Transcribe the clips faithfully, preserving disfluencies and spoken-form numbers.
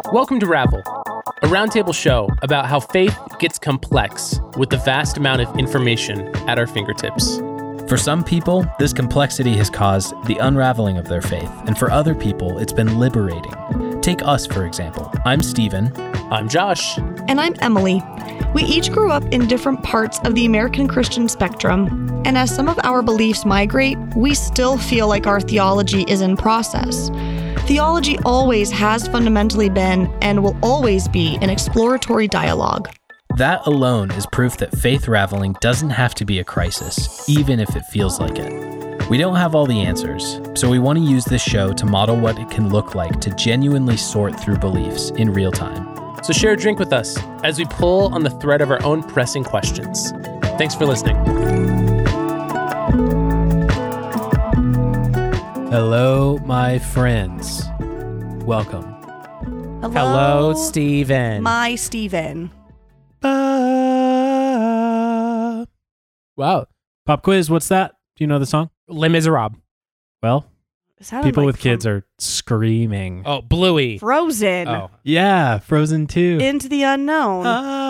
Welcome to Ravel, a roundtable show about how faith gets complex with the vast amount of information at our fingertips. For some people, this complexity has caused the unraveling of their faith, and for other people, it's been liberating. Take us, for example. I'm Steven. I'm Josh. And I'm Emily. We each grew up in different parts of the American Christian spectrum, and as some of our beliefs migrate, we still feel like our theology is in process. Theology always has fundamentally been and will always be an exploratory dialogue. That alone is proof that faith raveling doesn't have to be a crisis, even if it feels like it. We don't have all the answers, so we want to use this show to model what it can look like to genuinely sort through beliefs in real time. So share a drink with us as we pull on the thread of our own pressing questions. Thanks for listening. Hello, my friends. Welcome. Hello, Hello, Steven. My Steven. Uh, Wow. Pop quiz, what's that? Do you know the song? Les Miserables. Well, Sounded people like with kids from are screaming. Oh, Bluey. Frozen. Oh. Yeah, Frozen two. Into the unknown.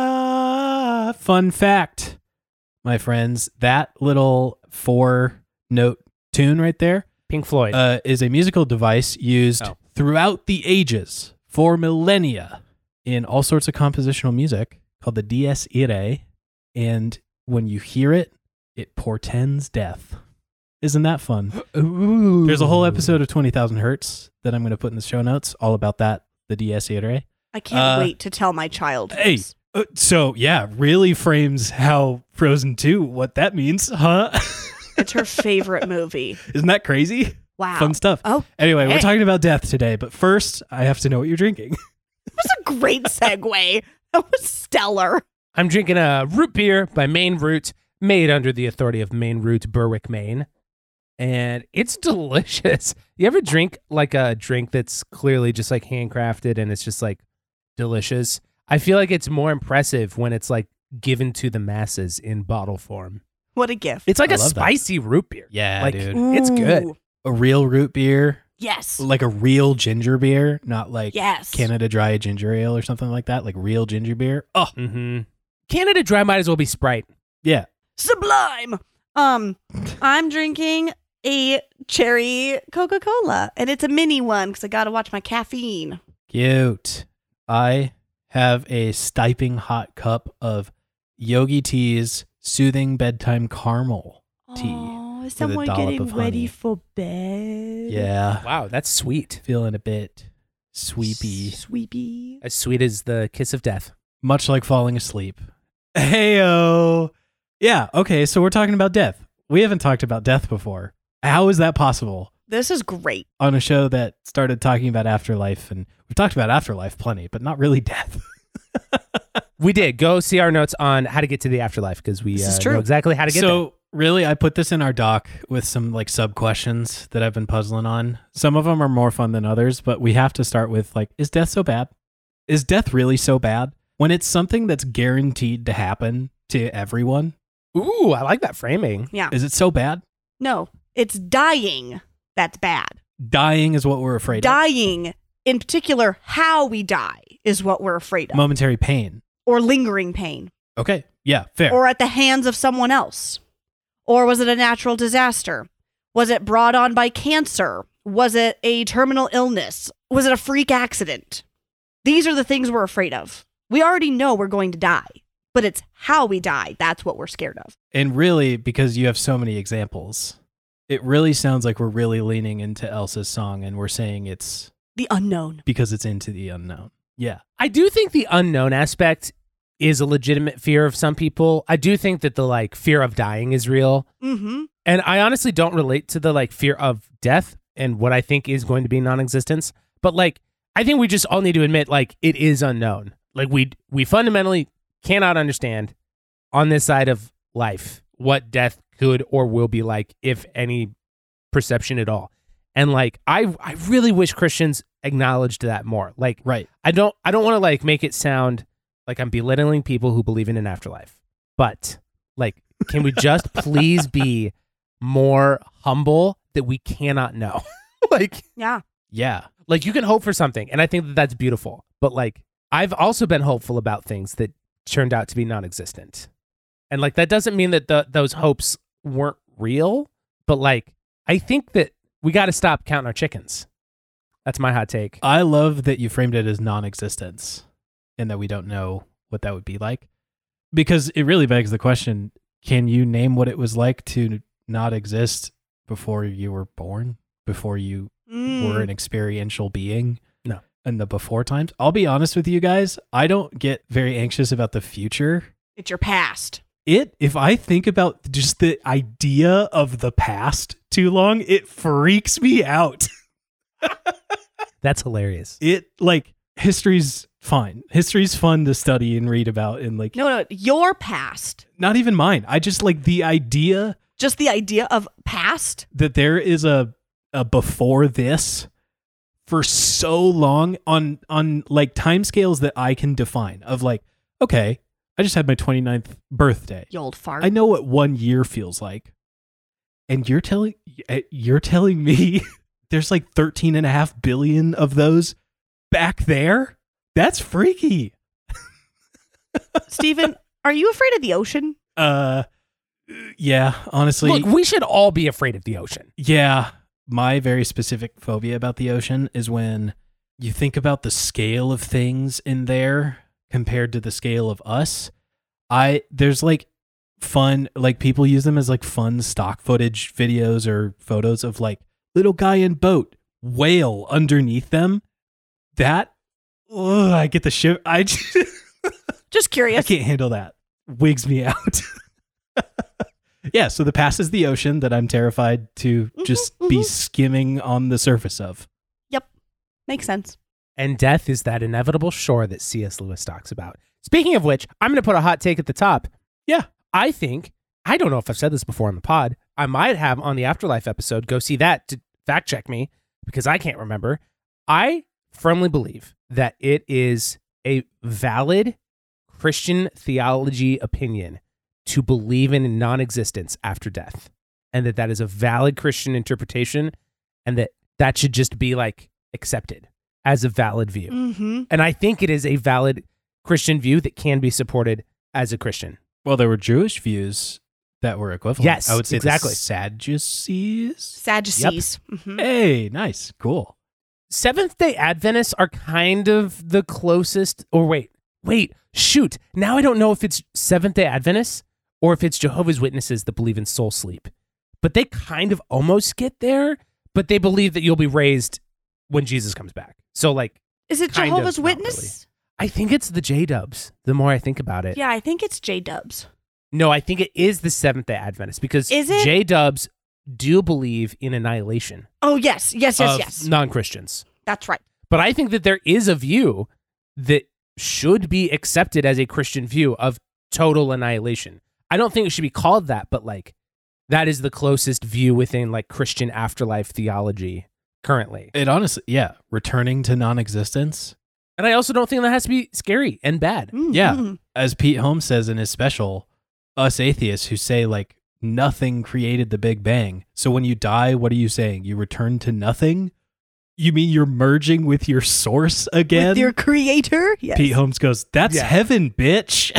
Ah, fun fact, my friends, that little four-note tune right there Pink Floyd. uh, is a musical device used Oh. throughout the ages for millennia in all sorts of compositional music called the Dies Irae, and when you hear it, it portends death. Isn't that fun? Ooh. There's a whole episode of twenty thousand Hertz that I'm going to put in the show notes all about that, the Dies Irae. I can't uh, wait to tell my child. Hey, this. uh, so yeah, really frames how Frozen two, what that means, huh? It's her favorite movie. Isn't that crazy? Wow. Fun stuff. Oh, Anyway, we're hey. talking about death today, but first, I have to know what you're drinking. that was a great segue. That was stellar. I'm drinking a root beer by Maine Root, made under the authority of Maine Root, Berwick, Maine. And it's delicious. You ever drink like a drink that's clearly just like handcrafted and it's just like delicious? I feel like it's more impressive when it's like given to the masses in bottle form. What a gift. It's like I a love that. spicy root beer. Yeah, Like, dude. It's good. Ooh, A real root beer, Yes. like a real ginger beer, not like Yes. Canada Dry ginger ale or something like that, like real ginger beer. Oh, Mm-hmm. Canada Dry might as well be Sprite. yeah. Sublime. Um, I'm drinking a cherry Coca-Cola, and it's a mini one because I got to watch my caffeine. Cute. I have a stiping hot cup of Yogi Tea's soothing bedtime caramel tea. Oh, is with a someone dollop getting of ready honey. for bed? Yeah. Wow, that's sweet. Feeling a bit sweepy. Sweepy. As sweet as the kiss of death. Much like falling asleep. Heyo. Yeah, okay, so we're talking about death. We haven't talked about death before. How is that possible This is great. on a show that started talking about afterlife? And we've talked about afterlife plenty, but not really death. We did. Go see our notes on how to get to the afterlife because we This is uh, true. know exactly how to get there. So really, I put this in our doc with some like sub questions that I've been puzzling on. Some of them are more fun than others, but we have to start with like, is death so bad? Is death really so bad? When it's something that's guaranteed to happen to everyone, Ooh, I like that framing. Yeah. is it so bad? No, it's dying that's bad. Dying is what we're afraid Dying, in particular, how we die is what we're afraid of. of. Momentary pain. Or lingering pain. Okay. Yeah, fair. Or at the hands of someone else. Or was it a natural disaster? Was it brought on by cancer? Was it a terminal illness? Was it a freak accident? These are the things we're afraid of. We already know we're going to die, but it's how we die. That's what we're scared of. And really, because you have so many examples, it really sounds like we're really leaning into Elsa's song and we're saying it's The unknown. because it's into the unknown. Yeah. I do think the unknown aspect is a legitimate fear of some people. I do think that the like fear of dying is real. Mm-hmm. And I honestly don't relate to the like fear of death and what I think is going to be non-existence. But like, I think we just all need to admit like it is unknown. Like we we fundamentally cannot understand on this side of life what death could or will be like, if any perception at all. And like, I I really wish Christians acknowledged that more. Like, Right. I don't I don't want to like make it sound like I'm belittling people who believe in an afterlife. But like, can we just please be more humble that we cannot know? like, Yeah. Yeah. like you can hope for something, and I think that that's beautiful. but like I've also been hopeful about things that turned out to be non-existent. And like that doesn't mean that the, those hopes weren't real, but like I think that we got to stop counting our chickens. That's my hot take. I love that you framed it as non-existence and that we don't know what that would be like, because it really begs the question, can you name what it was like to not exist before you were born, before you Mm. were an experiential being? No. In the before times? I'll be honest with you guys, I don't get very anxious about the future. It's your past. It, if I think about just the idea of the past too long, it freaks me out. That's hilarious. It, like, history's fine. History's fun to study and read about, and like, No, no, your past. not even mine. I just like the idea Just the idea of past. that there is a a before this for so long on on like timescales that I can define of like, okay, I just had my twenty-ninth birthday. You old fart. I know what one year feels like. And you're telling you're telling me there's like thirteen and a half billion of those back there? That's freaky. Stephen, are you afraid of the ocean? Uh yeah, honestly. Look, we should all be afraid of the ocean. Yeah. My very specific phobia about the ocean is when you think about the scale of things in there compared to the scale of us. I there's like fun, like people use them as like fun stock footage videos or photos of like little guy in boat, whale underneath them. That, ugh, I get the shiv. I just, Just I curious. can't handle that. Wigs me out. Yeah, so the past is the ocean that I'm terrified to just be mhm. skimming on the surface of. Makes sense. And death is that inevitable shore that C S. Lewis talks about. Speaking of which, I'm going to put a hot take at the top. Yeah. I think, I don't know if I've said this before on the pod. I might have on the Afterlife episode. Go see that to fact check me because I can't remember. I firmly believe that it is a valid Christian theology opinion to believe in non-existence after death, and that that is a valid Christian interpretation, and that that should just be like accepted as a valid view. Mm-hmm. And I think it is a valid Christian view that can be supported as a Christian. Well, there were Jewish views that were equivalent. Yes, I would say exactly. the Sadducees. Sadducees. Mhm. Hey, nice. Cool. Seventh-day Adventists are kind of the closest, or wait, wait, shoot. Now I don't know if it's Seventh-day Adventists or if it's Jehovah's Witnesses that believe in soul sleep. But they kind of almost get there, but they believe that you'll be raised when Jesus comes back. So, like, Is it Kind of, Jehovah's not Witness? I think it's the J-Dubs, the more I think about it. Yeah, I think it's J-Dubs. No, I think it is the Seventh-day Adventists because Is it? J-Dubs do believe in annihilation Oh, yes. Yes, yes, of yes. non-Christians. That's right. But I think that there is a view that should be accepted as a Christian view of total annihilation. I don't think it should be called that, but like that is the closest view within like Christian afterlife theology currently. It honestly, yeah, returning to non-existence. And I also don't think that has to be scary and bad. Mhm. Yeah. As Pete Holmes says in his special, us atheists who say like nothing created the Big Bang. So when you die, what are you saying? You return to nothing? You mean you're merging with your source again? With your creator? Yes. Pete Holmes goes, that's Yeah. heaven, bitch.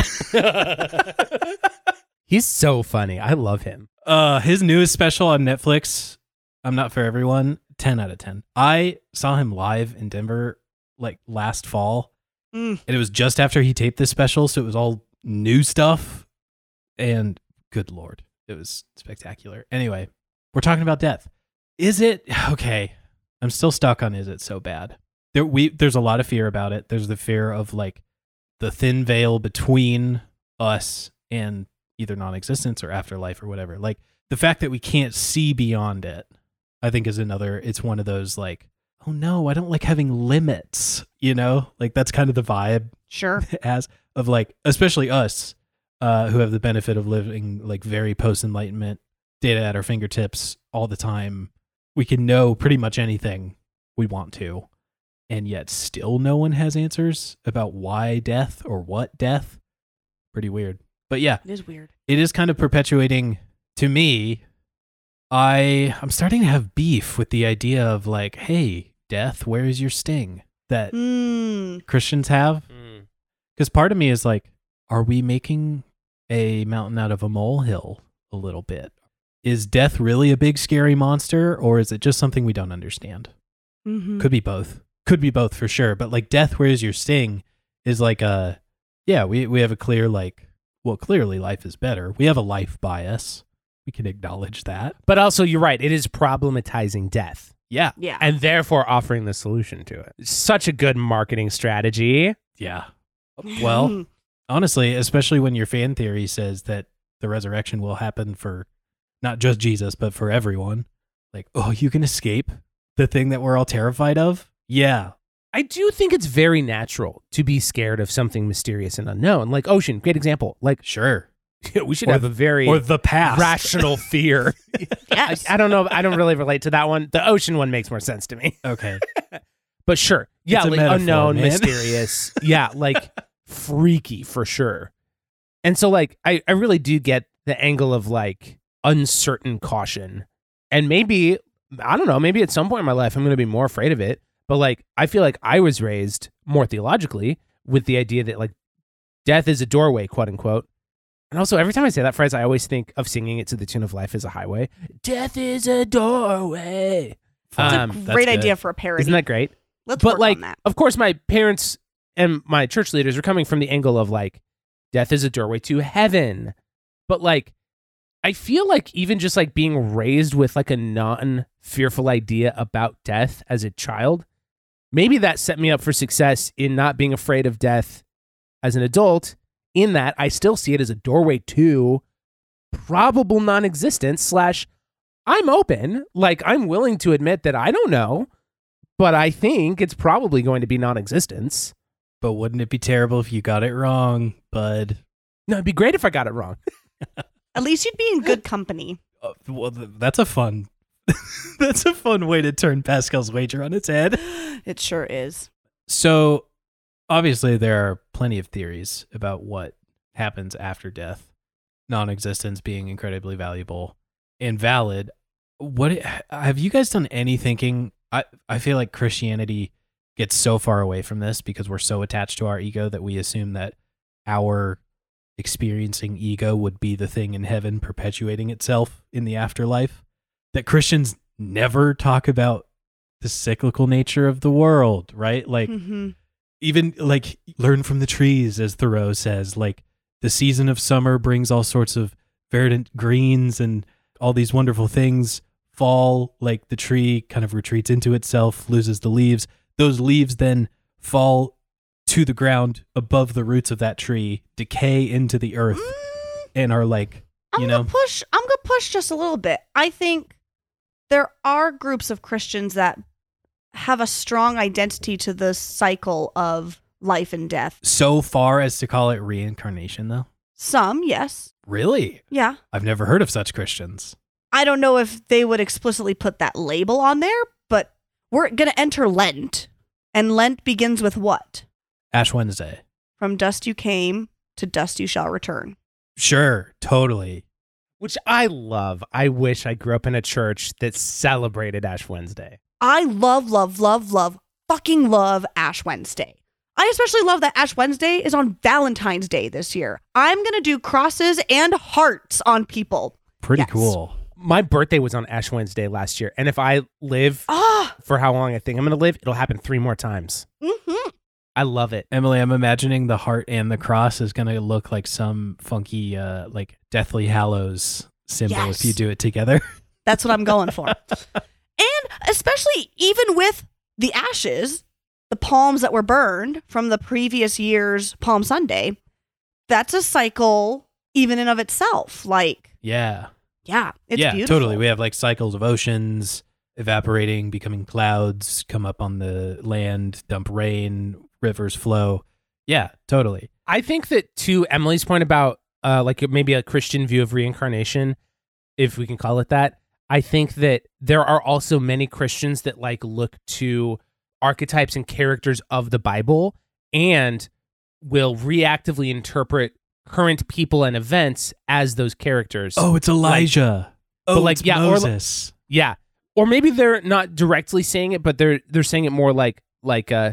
He's so funny. I love him. Uh, his newest special on Netflix, I'm Not For Everyone, ten out of ten. I saw him live in Denver like last fall, Mm. and it was just after he taped this special, so it was all new stuff, and good Lord, it was spectacular. Anyway, we're talking about death. Is it, okay, I'm still stuck on is it so bad? There, we, there's a lot of fear about it. There's the fear of like the thin veil between us and either non-existence or afterlife or whatever. Like the fact that we can't see beyond it, I think is another, it's one of those like, oh no, I don't like having limits, you know? Like that's kind of the vibe Sure. as of like, especially us uh, who have the benefit of living like very post-enlightenment, data at our fingertips all the time. We can know pretty much anything we want to, and yet still no one has answers about why death or what death. Pretty weird. But yeah, It is weird. it is kind of perpetuating to me. I I'm starting to have beef with the idea of like, hey, death, where is your sting? that Mm. Christians have. Because part of me is like, are we making a mountain out of a molehill a little bit? Is death really a big scary monster, or is it just something we don't understand? Mm-hmm. Could be both. Could be both for sure. But like death, where's your sting? Is like a, yeah, we, we have a clear like, well, clearly life is better. We have a life bias. We can acknowledge that. But also, you're right. It is problematizing death. Yeah. Yeah. And therefore offering the solution to it. Such a good marketing strategy. Yeah. Well, honestly, especially when your fan theory says that the resurrection will happen for not just Jesus, but for everyone. Like, oh, you can escape the thing that we're all terrified of? Yeah. I do think it's very natural to be scared of something mysterious and unknown. Like ocean, great example. Like, Sure. we should Or have a very Or the past. rational fear. Yes. I, I don't know. I don't really relate to that one. The ocean one makes more sense to me. Okay. But sure. Yeah, It's a like metaphor, unknown, man. mysterious. Yeah, like freaky for sure. And so like I, I really do get the angle of like uncertain caution. And maybe, I don't know, maybe at some point in my life I'm going to be more afraid of it. But like I feel like I was raised more theologically with the idea that like death is a doorway, quote unquote. And also every time I say that phrase, I always think of singing it to the tune of Life is a Highway. Death is a doorway. That's Um, a that's great good. idea for a parody. Isn't that great? Let's But work like, on that. of course, my parents and my church leaders are coming from the angle of like, death is a doorway to heaven. But like, I feel like even just like being raised with like a non-fearful idea about death as a child, maybe that set me up for success in not being afraid of death as an adult, in that I still see it as a doorway to probable non-existence slash I'm open. Like, I'm willing to admit that I don't know, but I think it's probably going to be non-existence. But wouldn't it be terrible if you got it wrong, bud? No, it'd be great if I got it wrong. At least you'd be in good company. Uh, well, th- that's a fun. That's a fun way to turn Pascal's wager on its head. It sure is. So, obviously, there are plenty of theories about what happens after death. Non-existence being incredibly valuable and valid. What have you guys done any thinking? I I feel like Christianity gets so far away from this because we're so attached to our ego that we assume that our experiencing ego would be the thing in heaven perpetuating itself in the afterlife. That Christians never talk about the cyclical nature of the world, right? Like, Mm-hmm. even like learn from the trees, as Thoreau says, like the season of summer brings all sorts of verdant greens and all these wonderful things. Fall, like the tree kind of retreats into itself, loses the leaves. Those leaves then fall to the ground above the roots of that tree, decay into the earth, Mm, and are like, I'm you gonna know, push. I'm gonna push just a little bit. I think there are groups of Christians that have a strong identity to the cycle of life and death. so far as to call it reincarnation, though. Some, yes, Really? yeah. I've never heard of such Christians. I don't know if they would explicitly put that label on there, but we're gonna enter Lent, and Lent begins with what? Ash Wednesday. From dust you came, to dust you shall return. Sure, totally. Which I love. I wish I grew up in a church that celebrated Ash Wednesday. I love, love, love, love, fucking love Ash Wednesday. I especially love that Ash Wednesday is on Valentine's Day this year. I'm going to do crosses and hearts on people. Pretty Yes. cool. My birthday was on Ash Wednesday last year. And if I live Ah, for how long I think I'm going to live, it'll happen three more times. mm-hmm. I love it. Emily, I'm imagining the heart and the cross is going to look like some funky, uh, like Deathly Hallows symbol Yes. if you do it together. That's what I'm going for. And especially even with the ashes, the palms that were burned from the previous year's Palm Sunday, that's a cycle even in of itself. Like, Yeah. yeah, it's yeah, beautiful. totally. We have like cycles of oceans evaporating, becoming clouds, come up on the land, dump rain, rivers flow. Yeah, totally. I think that to Emily's point about uh, like maybe a Christian view of reincarnation, if we can call it that, I think that there are also many Christians that like look to archetypes and characters of the Bible and will reactively interpret current people and events as those characters. Oh, it's Elijah. but oh, like, it's yeah, or like- Moses. Yeah. Or maybe they're not directly saying it, but they're they're saying it more like like uh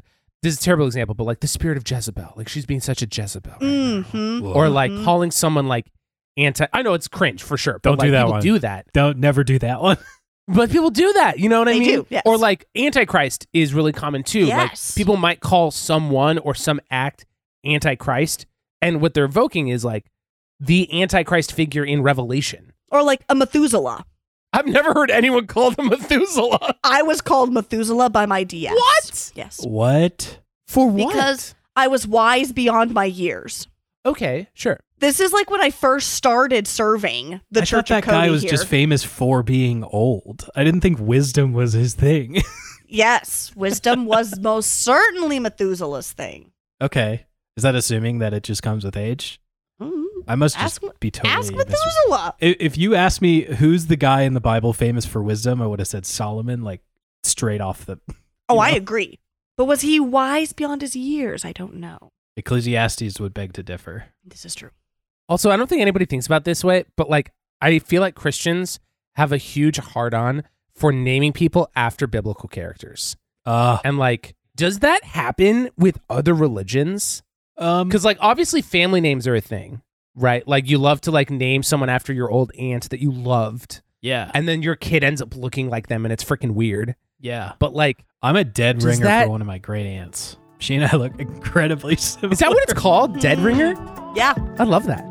this is a terrible example, but like the spirit of Jezebel, like she's being such a Jezebel. Right Mm-hmm. now. Or like Mhm. calling someone like anti, I know it's cringe for sure, but Don't like do that people one. do that. Don't never do that one. But people do that, you know what I They mean? do, yes. Or like Antichrist is really common too. Yes. Like people might call someone or some act Antichrist, and what they're evoking is like the Antichrist figure in Revelation. Or like a Methuselah. I've never heard anyone call them Methuselah. I was called Methuselah by my D S. What? Yes. What? For what? Because I was wise beyond my years. Okay, sure. This is like when I first started serving the I Church thought of that guy Cody was here. just famous for being old. I didn't think wisdom was his thing. Yes, wisdom was most certainly Methuselah's thing. Okay. Is that assuming that it just comes with age? Mm. I must Ask- just be totally Ask mis- Methuselah. I- If you asked me who's the guy in the Bible famous for wisdom, I would have said Solomon, like straight off the. Oh, you I know? agree. But was he wise beyond his years? I don't know. Ecclesiastes would beg to differ. This is true. Also, I don't think anybody thinks about it this way, but like I feel like Christians have a huge hard-on for naming people after biblical characters. Uh, And like, does that happen with other religions? um, Because like obviously family names are a thing, right? Like you love to like name someone after your old aunt that you loved, yeah, and then your kid ends up looking like them, and it's freaking weird. yeah. But like, I'm a dead Does ringer that- for one of my great aunts. She and I look incredibly similar. is that what it's called? Dead ringer? Yeah. I love that.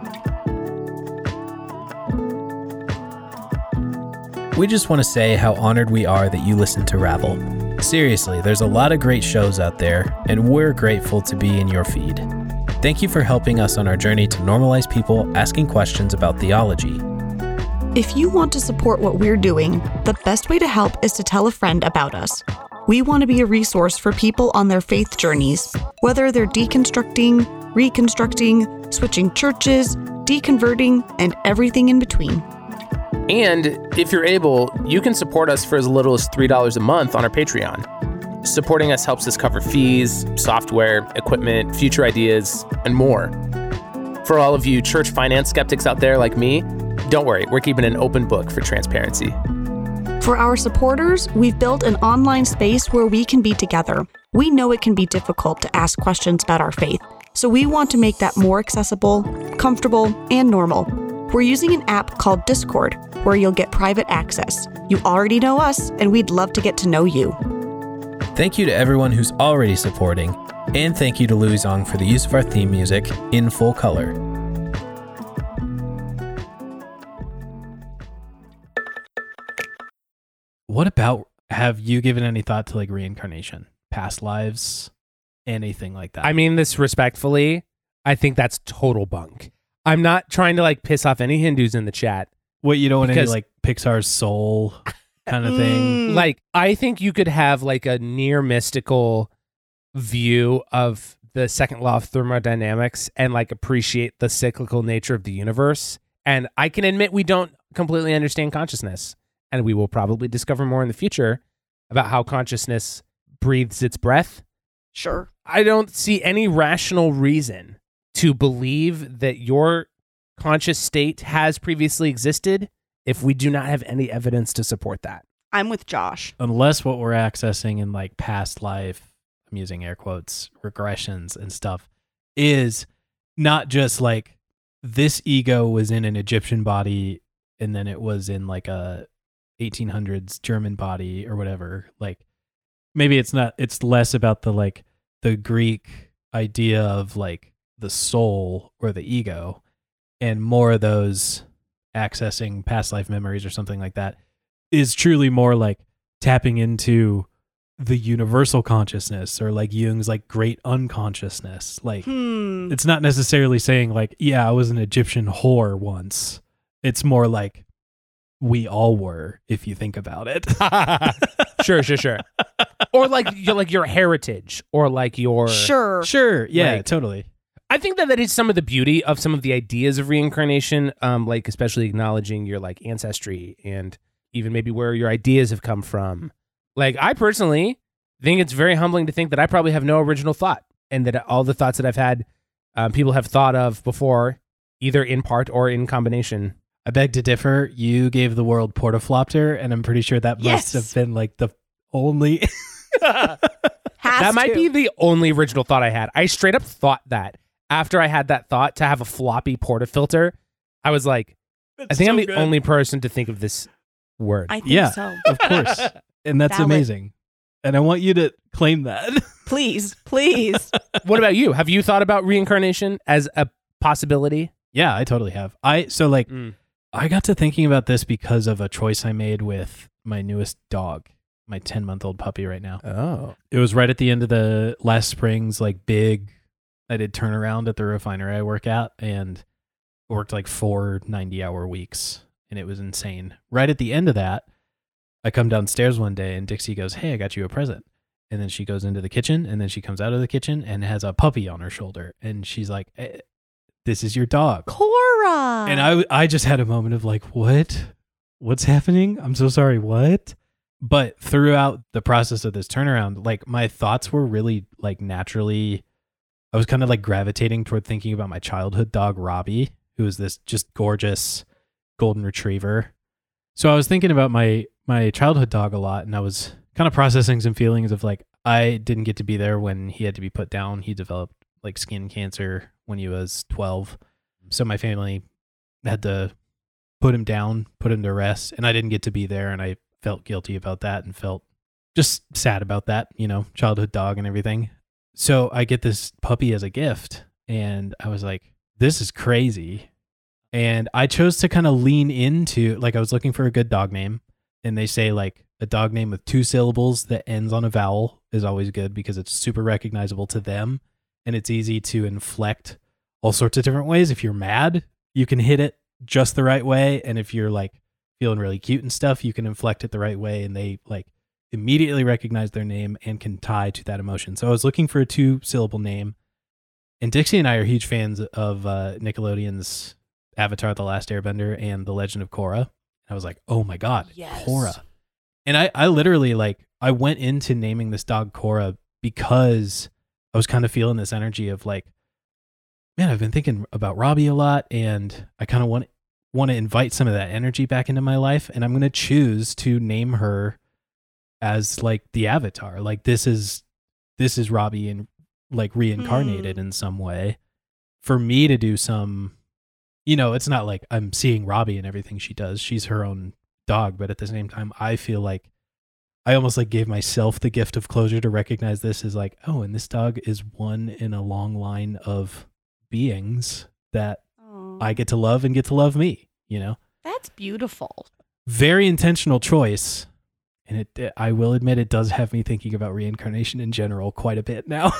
We just want to say how honored we are that you listen to Rabble. Seriously, there's a lot of great shows out there, and we're grateful to be in your feed. Thank you for helping us on our journey to normalize people asking questions about theology. If you want to support what we're doing, the best way to help is to tell a friend about us. We want to be a resource for people on their faith journeys, whether they're deconstructing, reconstructing, switching churches, deconverting, and everything in between. And if you're able, you can support us for as little as three dollars a month on our Patreon. Supporting us helps us cover fees, software, equipment, future ideas, and more. For all of you church finance skeptics out there like me, don't worry, we're keeping an open book for transparency. For our supporters, we've built an online space where we can be together. We know it can be difficult to ask questions about our faith, so we want to make that more accessible, comfortable, and normal. We're using an app called Discord, where you'll get private access. You already know us, and we'd love to get to know you. Thank you to everyone who's already supporting, and thank you to Louis Zong for the use of our theme music in full color. What about, have you given any thought to like reincarnation, past lives, anything like that? I mean this respectfully. I think that's total bunk. I'm not trying to like piss off any Hindus in the chat. what, you don't want any because- like Pixar's Soul kind of thing? Mm. Like, I think you could have like a near mystical view of the second law of thermodynamics and like appreciate the cyclical nature of the universe. And I can admit we don't completely understand consciousness. And we will probably discover more in the future about how consciousness breathes its breath. Sure. I don't see any rational reason to believe that your conscious state has previously existed if we do not have any evidence to support that. I'm with Josh. Unless what we're accessing in like past life, I'm using air quotes, regressions and stuff, is not just like this ego was in an Egyptian body and then it was in like a eighteen hundreds German body or whatever. Like maybe it's not, it's less about the like the Greek idea of like the soul or the ego and more of those accessing past life memories or something like that is truly more like tapping into the universal consciousness or like Jung's like great unconsciousness. Like Hmm. it's not necessarily saying like, yeah, I was an Egyptian whore once. It's more like we all were, if you think about it. Sure, sure, sure. Or like your like your heritage, or like your Sure. Sure. Yeah, Like- totally. I think that that is some of the beauty of some of the ideas of reincarnation, um, like especially acknowledging your like ancestry and even maybe where your ideas have come from. Like I personally think it's very humbling to think that I probably have no original thought, and that all the thoughts that I've had, um, people have thought of before, either in part or in combination. I beg to differ. You gave the world Portaflopter, and I'm pretty sure that Yes. must have been like the only. Hashtag has that might to. be the only original thought I had. I straight up thought that after I had that thought to have a floppy portafilter, I was like, I think so I'm the good. only person to think of this word. I think Yeah. so. Of course. And that's Valid. amazing. And I want you to claim that. Please, please. What about you? Have you thought about reincarnation as a possibility? Yeah, I totally have. I so like Mm. I got to thinking about this because of a choice I made with my newest dog, my ten-month-old puppy right now. Oh. It was right at the end of the last spring's like big I did turnaround at the refinery I work at and worked like four ninety-hour weeks, and it was insane. Right at the end of that, I come downstairs one day and Dixie goes, "Hey, I got you a present." And then she goes into the kitchen, and then she comes out of the kitchen and has a puppy on her shoulder, and she's like, eh, "This is your dog." Cora. And I, I just had a moment of like, what? What's happening? I'm so sorry. What? But throughout the process of this turnaround, like my thoughts were really like naturally, I was kind of like gravitating toward thinking about my childhood dog, Robbie, who is this just gorgeous golden retriever. So I was thinking about my, my childhood dog a lot, and I was kind of processing some feelings of like, I didn't get to be there when he had to be put down. He developed like skin cancer when he was twelve. So my family had to put him down, put him to rest, and I didn't get to be there, and I felt guilty about that and felt just sad about that, you know, childhood dog and everything. So I get this puppy as a gift, and I was like, this is crazy. And I chose to kind of lean into, like I was looking for a good dog name, and they say like a dog name with two syllables that ends on a vowel is always good because it's super recognizable to them, and it's easy to inflect all sorts of different ways. If you're mad, you can hit it just the right way. And if you're like feeling really cute and stuff, you can inflect it the right way. And they like immediately recognize their name and can tie to that emotion. So I was looking for a two syllable name, and Dixie and I are huge fans of uh, Nickelodeon's Avatar: The Last Airbender and The Legend of Korra. I was like, oh my God, Yes. Korra. And I, I literally like, I went into naming this dog Korra because I was kind of feeling this energy of like, man, I've been thinking about Robbie a lot, and I kind of want want to invite some of that energy back into my life, and I'm going to choose to name her as like the Avatar. Like this is this is Robbie and like reincarnated Hmm. in some way. For me to do some, you know, it's not like I'm seeing Robbie and everything she does. She's her own dog, but at the same time, I feel like I almost like gave myself the gift of closure to recognize this as like, oh, and this dog is one in a long line of beings that Aw, I get to love and get to love me, you know? that's beautiful. Very intentional choice. And it, I will admit, it does have me thinking about reincarnation in general quite a bit now.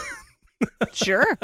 Sure.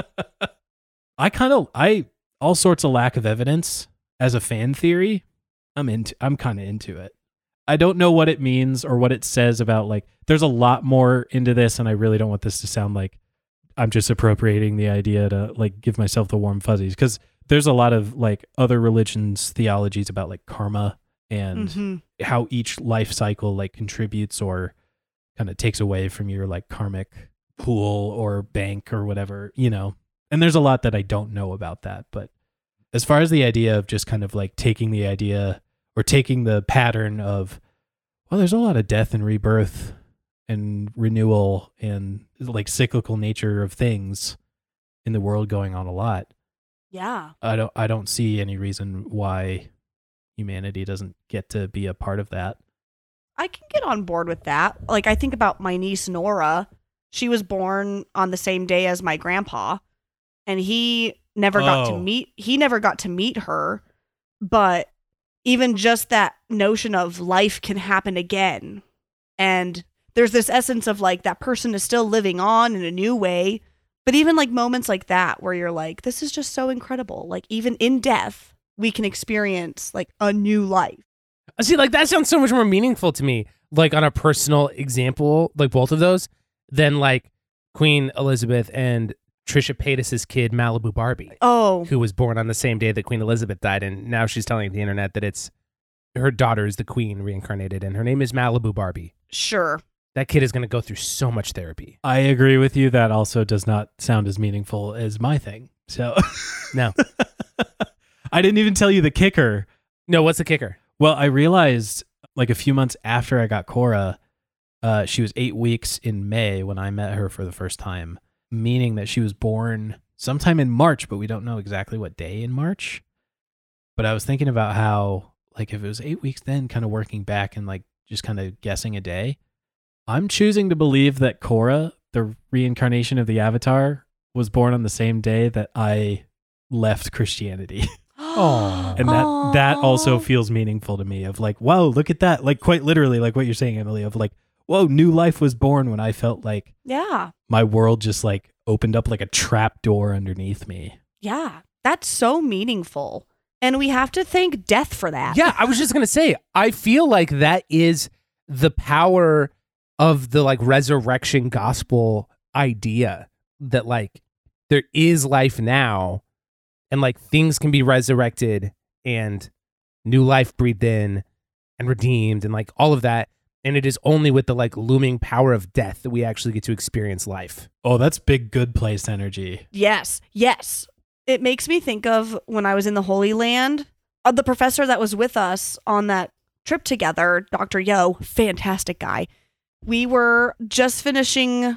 I kind of, I, all sorts of lack of evidence as a fan theory, I'm into, I'm kind of into it. I don't know what it means or what it says about like, there's a lot more into this, and I really don't want this to sound like I'm just appropriating the idea to like give myself the warm fuzzies, because there's a lot of like other religions' theologies about like karma and Mhm. how each life cycle like contributes or kind of takes away from your like karmic pool or bank or whatever, you know. And there's a lot that I don't know about that. But as far as the idea of just kind of like taking the idea or taking the pattern of, well, there's a lot of death and rebirth and renewal and like cyclical nature of things in the world going on a lot. Yeah. I don't I don't see any reason why humanity doesn't get to be a part of that. I can get on board with that. Like, I think about my niece Nora. She was born on the same day as my grandpa, and he never got to Oh. meet he never got to meet her. But even just that notion of life can happen again, and there's this essence of like that person is still living on in a new way. But even like moments like that where you're like, this is just so incredible. Like, even in death, we can experience like a new life. See, like that sounds so much more meaningful to me, like on a personal example, like both of those, than like Queen Elizabeth and Trisha Paytas's kid, Malibu Barbie, Oh, who was born on the same day that Queen Elizabeth died. And now she's telling the internet that it's her daughter is the queen reincarnated, and her name is Malibu Barbie. sure. That kid is going to go through so much therapy. I agree with you. That also does not sound as meaningful as my thing. So No. I didn't even tell you the kicker. No, what's the kicker? Well, I realized like a few months after I got Korra, Uh, she was eight weeks in May when I met her for the first time, meaning that she was born sometime in March, but we don't know exactly what day in March. But I was thinking about how, like, if it was eight weeks then, kind of working back and, like, just kind of guessing a day, I'm choosing to believe that Korra, the reincarnation of the Avatar, was born on the same day that I left Christianity. Oh, And that that also feels meaningful to me of like, whoa, look at that. Like quite literally, like what you're saying, Emily, of like, whoa, new life was born when I felt like Yeah. my world just like opened up like a trap door underneath me. Yeah. That's so meaningful. And we have to thank death for that. yeah. I was just gonna say, I feel like that is the power of the like resurrection gospel idea that like there is life now, and like things can be resurrected and new life breathed in and redeemed and like all of that. And it is only with the like looming power of death that we actually get to experience life. Oh, that's big good place energy. Yes. Yes. It makes me think of when I was in the Holy Land, uh, the professor that was with us on that trip together, Doctor Yo, fantastic guy. We were just finishing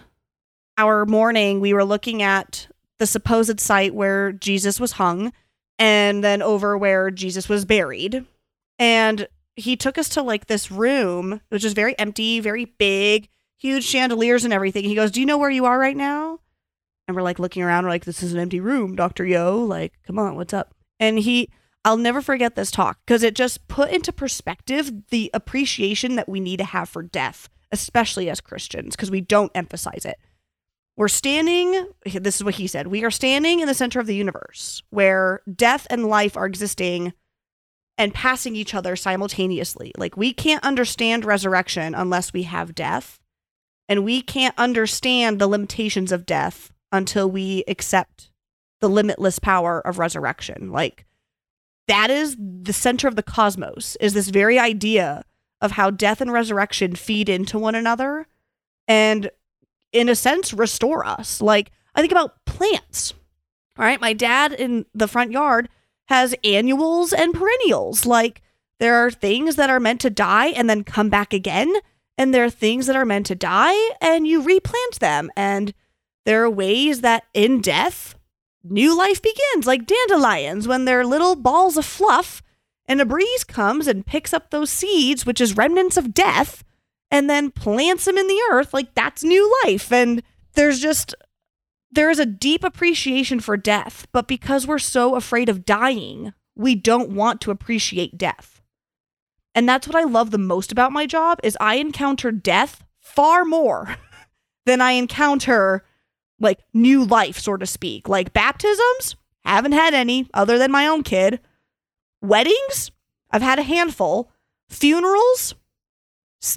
our morning. We were looking at the supposed site where Jesus was hung and then over where Jesus was buried. And he took us to like this room, which is very empty, very big, huge chandeliers and everything. He goes, "Do you know where you are right now?" And we're like looking around. We're like, "This is an empty room, Doctor Yo. Like, come on, what's up?" And he, I'll never forget this talk because it just put into perspective the appreciation that we need to have for death, especially as Christians, because we don't emphasize it. We're standing, this is what he said, we are standing in the center of the universe where death and life are existing and passing each other simultaneously. Like, we can't understand resurrection unless we have death, and we can't understand the limitations of death until we accept the limitless power of resurrection. Like, that is the center of the cosmos, is this very idea of how death and resurrection feed into one another and, in a sense, restore us. Like, I think about plants. All right, my dad in the front yard has annuals and perennials. Like, there are things that are meant to die and then come back again, and there are things that are meant to die and you replant them. And there are ways that in death, new life begins, like dandelions, when they're little balls of fluff and a breeze comes and picks up those seeds, which is remnants of death, and then plants them in the earth. Like, that's new life. And there's just, there is a deep appreciation for death, but because we're so afraid of dying, we don't want to appreciate death. And that's what I love the most about my job, is I encounter death far more than I encounter like new life, so to speak. Like baptisms, haven't had any other than my own kid. Weddings, I've had a handful. Funerals, s-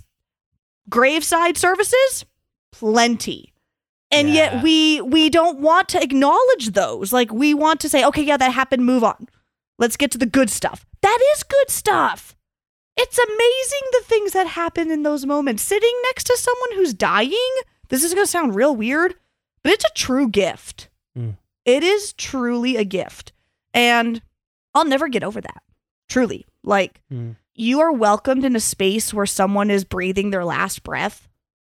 graveside services, plenty. And Yeah. yet we we don't want to acknowledge those. Like, we want to say, okay, yeah, that happened, move on. Let's get to the good stuff. That is good stuff. It's amazing the things that happen in those moments. Sitting next to someone who's dying, this is going to sound real weird, but it's a true gift. Mm. It is truly a gift. And I'll never get over that. Truly. Like, Mm. you are welcomed in a space where someone is breathing their last breath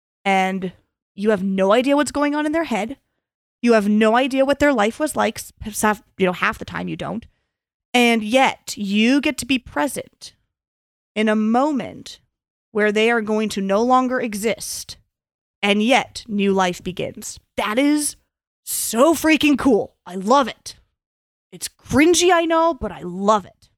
and you have no idea what's going on in their head. You have no idea what their life was like. You know, half the time you don't. And yet you get to be present in a moment where they are going to no longer exist. And yet new life begins. That is so freaking cool. I love it. It's cringy, I know, but I love it.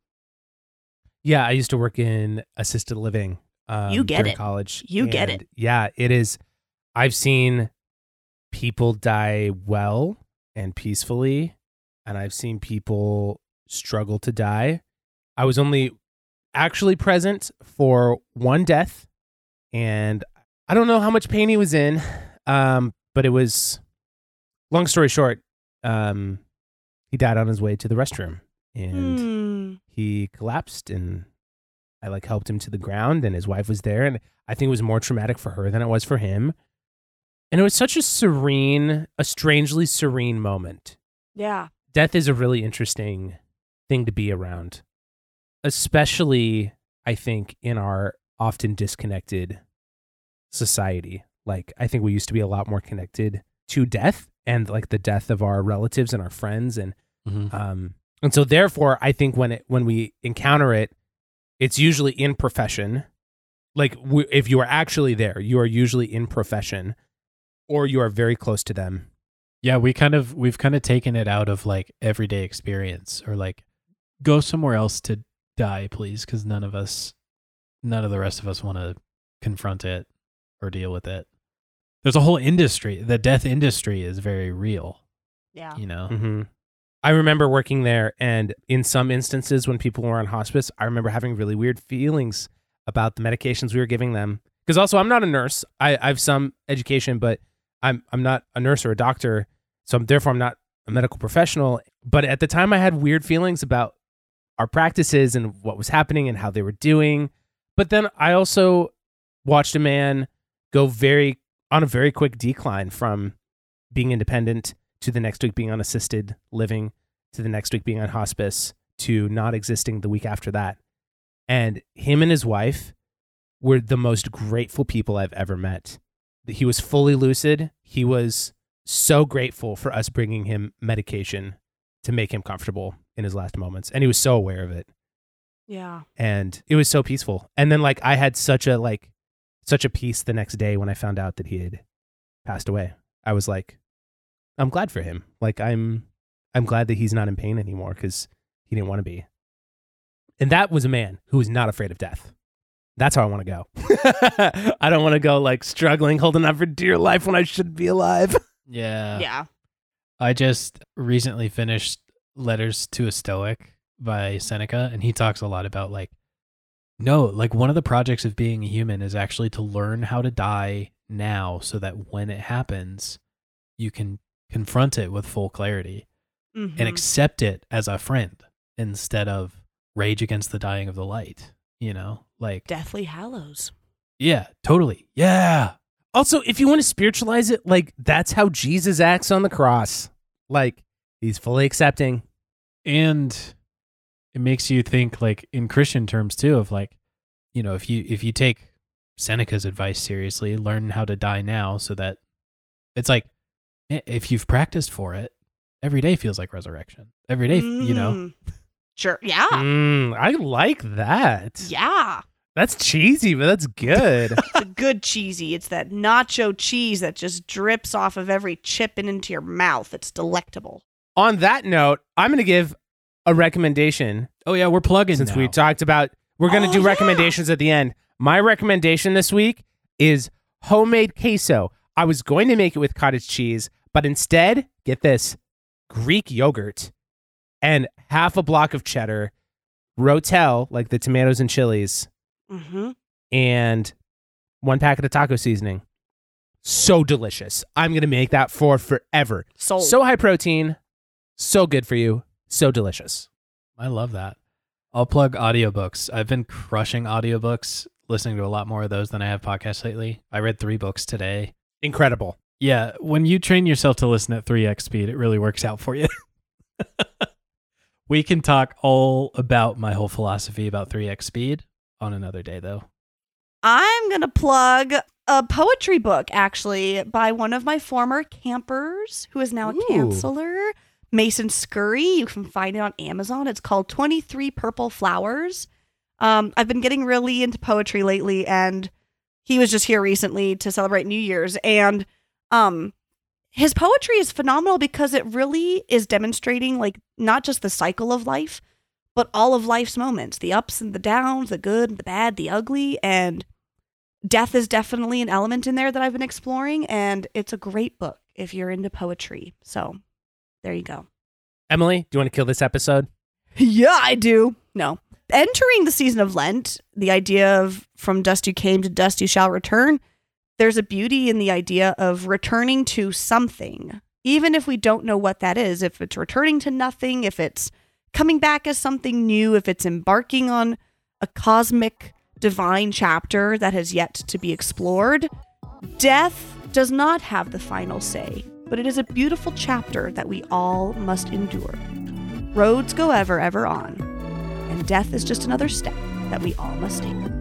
Yeah, I used to work in assisted living. Um, You get during it. college. You get and it. Yeah, it is. I've seen people die well and peacefully, and I've seen people struggle to die. I was only actually present for one death, and I don't know how much pain he was in, um, but it was, long story short, um, he died on his way to the restroom, and Hmm. he collapsed, and I like helped him to the ground, and his wife was there, and I think it was more traumatic for her than it was for him. And it was such a serene, a strangely serene moment. Yeah. Death is a really interesting thing to be around, especially, I think, in our often disconnected society. Like, I think we used to be a lot more connected to death and like the death of our relatives and our friends. And, Mm-hmm. um, and so therefore I think when it, when we encounter it, it's usually in profession. Like w- if you are actually there, you are usually in profession or you are very close to them. Yeah, we kind of we've kind of taken it out of like everyday experience, or like go somewhere else to die, please, because none of us, none of the rest of us want to confront it or deal with it. There's a whole industry. The death industry is very real. Yeah. You know. Mm-hmm. I remember working there, and in some instances when people were on hospice, I remember having really weird feelings about the medications we were giving them. Because also, I'm not a nurse. I, I have some education, but I'm I'm not a nurse or a doctor, so I'm, therefore I'm not a medical professional. But at the time, I had weird feelings about our practices and what was happening and how they were doing. But then I also watched a man go very on a very quick decline from being independent to the next week being on assisted living, to the next week being on hospice, to not existing the week after that. And him and his wife were the most grateful people I've ever met. He was fully lucid. He was so grateful for us bringing him medication to make him comfortable in his last moments. And he was so aware of it. Yeah. And it was so peaceful. And then like I had such a like such a peace the next day when I found out that he had passed away. I was like, I'm glad for him. Like I'm I'm glad that he's not in pain anymore because he didn't want to be. And that was a man who was not afraid of death. That's how I want to go. I don't want to go like struggling, holding on for dear life when I should be alive. Yeah. Yeah. I just recently finished Letters to a Stoic by Seneca, and he talks a lot about like, no, like one of the projects of being a human is actually to learn how to die now so that when it happens, you can confront it with full clarity Mhm. and accept it as a friend instead of rage against the dying of the light, you know? Like, Deathly Hallows. yeah, totally. Yeah. Also, if you want to spiritualize it, like that's how Jesus acts on the cross. Like he's fully accepting. And it makes you think like in Christian terms too of like, you know, if you if you take Seneca's advice seriously, learn how to die now so that it's like if you've practiced for it, every day feels like resurrection. Every day, you know. Mm. Sure. Yeah. Mm, I like that. Yeah. That's cheesy, but that's good. It's a good cheesy. It's that nacho cheese that just drips off of every chip and into your mouth. It's delectable. On that note, I'm going to give a recommendation. Oh yeah, we're plugging Since now. we talked about, we're going to Oh, do yeah. recommendations at the end. My recommendation this week is homemade queso. I was going to make it with cottage cheese, but instead, get this, Greek yogurt and half a block of cheddar, Rotel, like the tomatoes and chilies, Mm-hmm. and one packet of taco seasoning. So delicious. I'm going to make that for forever. Sold. So high protein, so good for you, so delicious. I love that. I'll plug audiobooks. I've been crushing audiobooks, listening to a lot more of those than I have podcasts lately. I read three books today. Incredible. Yeah, when you train yourself to listen at three x speed, it really works out for you. We can talk all about my whole philosophy about three x speed on another day, though. I'm going to plug a poetry book, actually, by one of my former campers who is now a Ooh. counselor, Mason Scurry. You can find it on Amazon. It's called twenty-three Purple Flowers. Um, I've been getting really into poetry lately, and he was just here recently to celebrate New Year's. And um, his poetry is phenomenal because it really is demonstrating, like, not just the cycle of life, but all of life's moments, the ups and the downs, the good, the bad, the ugly, and death is definitely an element in there that I've been exploring, and it's a great book if you're into poetry. So there you go. Emily, do you want to kill this episode? Yeah, I do. No. Entering the season of Lent, the idea of from dust you came to dust you shall return, there's a beauty in the idea of returning to something, even if we don't know what that is. If it's returning to nothing, if it's coming back as something new, if it's embarking on a cosmic divine chapter that has yet to be explored, death does not have the final say, but it is a beautiful chapter that we all must endure. Roads go ever, ever on, and death is just another step that we all must take.